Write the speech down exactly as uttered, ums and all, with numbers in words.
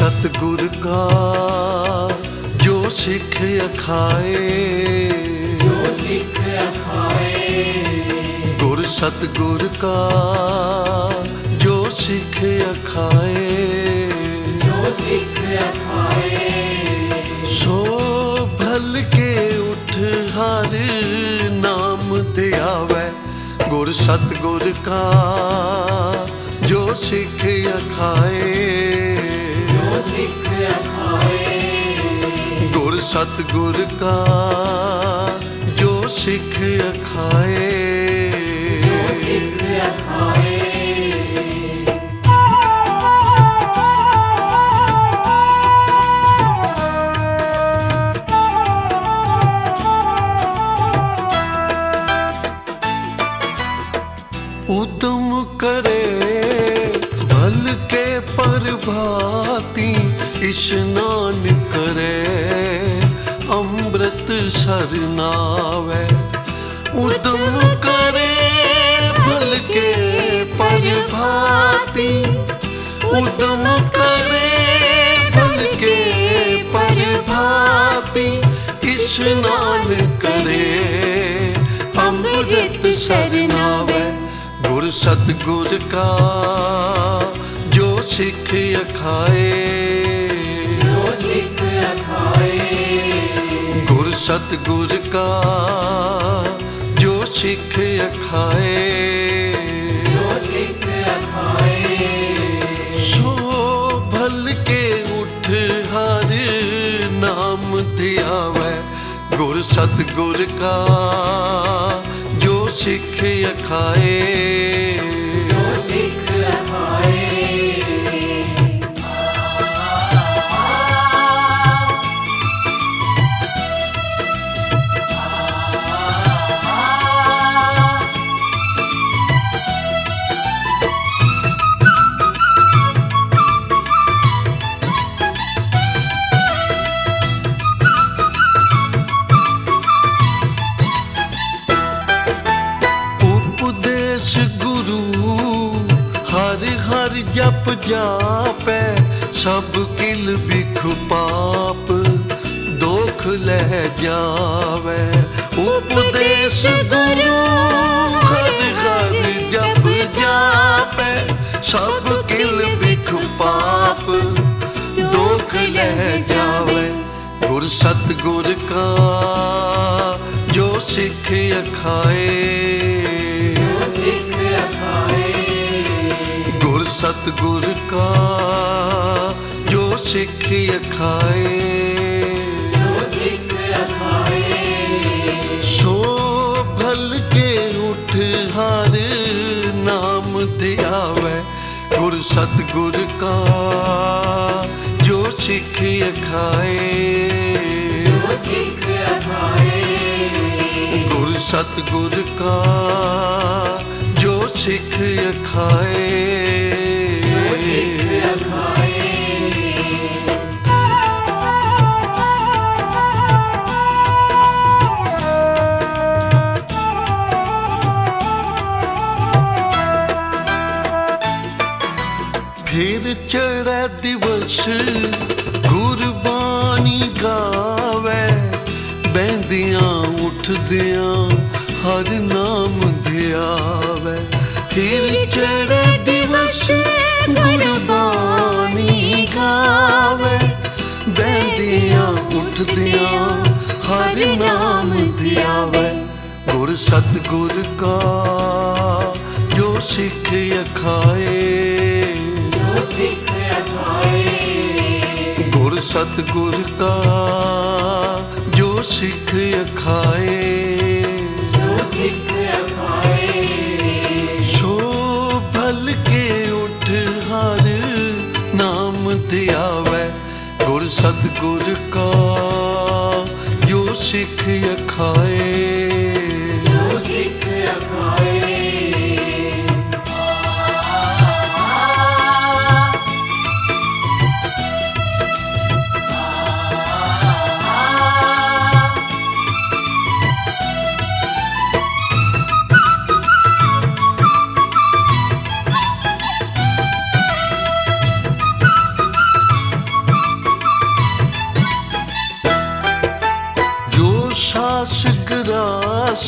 सतगुर का जो सिख अखाए, जो सिख अखाए। गुर सतगुर का जो सिख अखाए, जो सिख अखाए। सो भल के उठ हर नाम ध्यावै। गुर सतगुर का जो सिख अखाए, जो सिख अखाए। गुर सतगुर का जो सिख अखाए, जो सिख अखाए। उद्यम करे भल के प्रभाती, स्नान करे अमृत सर नावै। उद्यम करे भल के प्रभाती, उद्यम करे भल के प्रभाती, स्नान करे अमृत सर नावै। गुर सतगुर का जो सिख अखाए, जो सिख अखाए। गुर सतगुर का जो सिख अखाए, जो सिख अखाए। सो भल के उठ हर नाम ध्यावै। गुर सतगुर का जो सिख अखाए, जो सिख अखाए। हर जप जापै सब किल बिख पाप, दोख लह जावै। उपदेश गुरु हर हर जप जापै सब किल बिख पाप, दोख लह जावै। गुर सतगुर का जो सिख अखाए, जो सिख अखाए। गुर सतगुर का जो सिख अखाए, जो सिख अखाए। सो भल के उठ हर नाम ध्यावै। गुर सतगुर का जो सिख अखाए, जो सिख अखाए। गुर सतगुर का जो सिख अखाए, जो सिख अखाए। फिर चढ़ै दिवस गुरबानी गावै, बहदियां उठदियां हर नाम ध्यावै। फिर चढ़ै दिवस गुरबानी गावै, बहदियां उठदियां हर नाम ध्यावै। गुर सतगुर का जो सिख अखाए, जो सिख अखाए। गुर सतगुर का जो सिख अखाए, जो सिख अखाए। सो भल के उठ हर नाम ध्यावै। गुर सतगुर का जो सिख अखाए, जो सिख अखाए।